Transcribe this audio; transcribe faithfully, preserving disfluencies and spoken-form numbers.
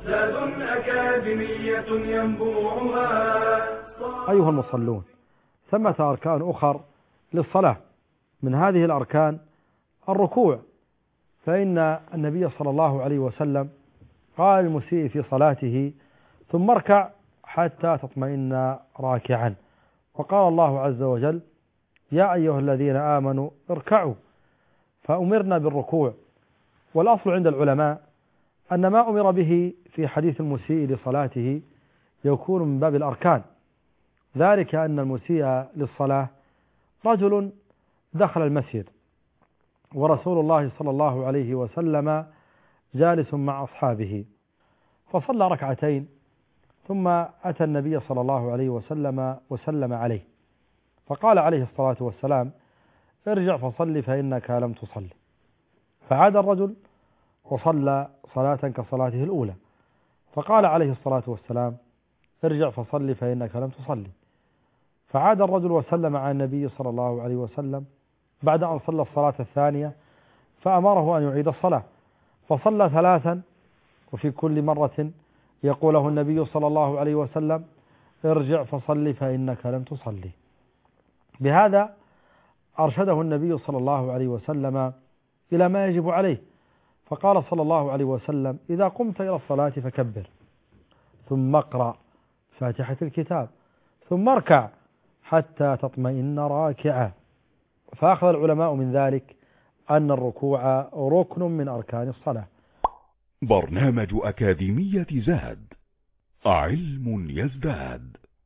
زاد أكاديمية ينبوعها. أيها المصلون، ثمة أركان أخر للصلاة، من هذه الأركان الركوع، فإن النبي صلى الله عليه وسلم قال المسيء في صلاته: ثم اركع حتى تطمئن راكعا. وقال الله عز وجل: يا أيها الذين آمنوا اركعوا، فأمرنا بالركوع. والأصل عند العلماء أن ما أمر به في حديث المسيء لصلاته يكون من باب الأركان، ذلك أن المسيء للصلاة رجل دخل المسجد ورسول الله صلى الله عليه وسلم جالس مع أصحابه، فصلى ركعتين ثم أتى النبي صلى الله عليه وسلم وسلم عليه، فقال عليه الصلاة والسلام: ارجع فصل فإنك لم تصل. فعاد الرجل وصلى صلاة كصلاته الأولى، فقال عليه الصلاة والسلام: ارجع فصل فإنك لم تصلي. فعاد الرجل وسلم على النبي صلى الله عليه وسلم بعد أن صلى الصلاة الثانية، فأمره أن يعيد الصلاة، فصلى ثلاثا، وفي كل مرة يقول له النبي صلى الله عليه وسلم: ارجع فصل فإنك لم تصلي. بهذا أرشده النبي صلى الله عليه وسلم إلى ما يجب عليه، فقال صلى الله عليه وسلم: إذا قمت إلى الصلاة فكبر، ثم اقرأ فاتحة الكتاب، ثم اركع حتى تطمئن راكعا. فأخذ العلماء من ذلك أن الركوع ركن من أركان الصلاة. برنامج أكاديمية زاد، علم يزداد.